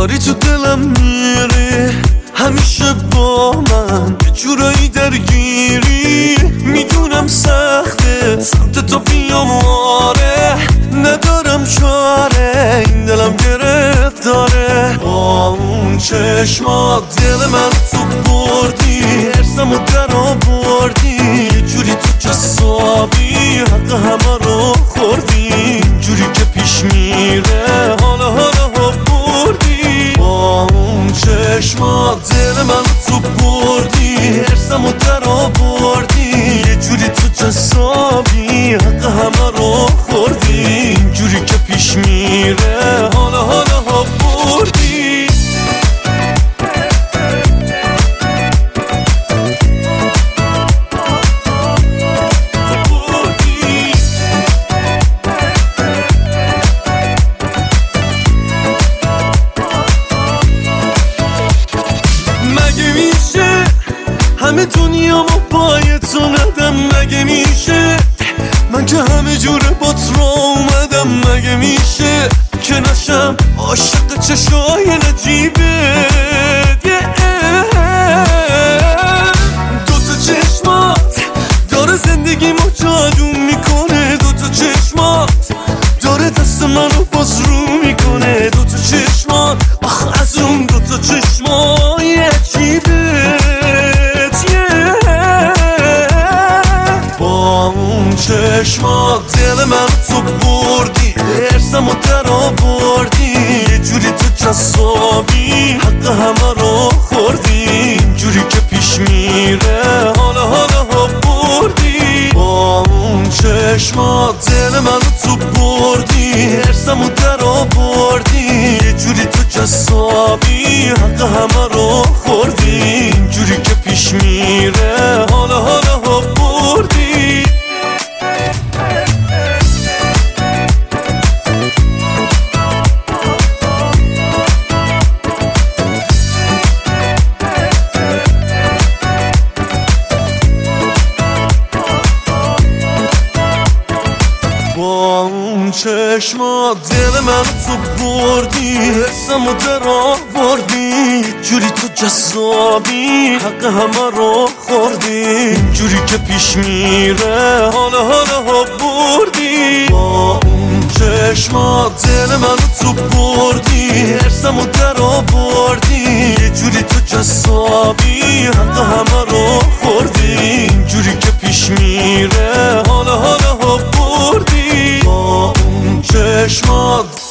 داری تو دلم میری، همیشه با من یه جورایی درگیری. میدونم سخته سمت تو بیام، آره ندارم چاره، این دلم گرفتاره. با اون چشمات دل من تو بردی، ارسمو در آوردی، یه جوری تو جسابی حق همه رو خوردی. جوری که پیش میره حالا بردی. با اون چشمات دل من تو بردی، ارسمو در آوردی، یه جوری تو جسابی حق همه رو خوردی. جوری که پیش میره حالا بردی. مگه میشه همه دنیامو پای تو ندم؟ مگه میشه من که همه جوره با تو اومدم؟ مگه میشه که نشم عاشق چشای نجیبت؟ دوتا چشمات داره زندگیمو جادو میکنه، دوتا چشمات داره دست منو باز رو میکنه. دوتا چشمات آخ از اون دوتا چشمای عجیبت. با اون چشمات دل من تو بردی، ارسمو در آوردی، یه جوری تو جسابی حق همه رو خوردی. جوری که پیش میره حالا بردی. با اون چشمات دل من تو بردی، ارسمو در آوردی، یه جوری تو جسابی حق همه رو خوردی. جوری که پیش میره حالا بردی. با اون چشمات دل من تو بردی، حسمو در آوردی، جوری تو جسابی حق همه رو خوردی. جوری که پیش میره حالا بردی. با اون چشمات دل من تو بردی، حسمو در آوردی، یه جوری تو جسابی حق همه رو خوردی. جوری که پیش میره حالا بردی. با اون چشمات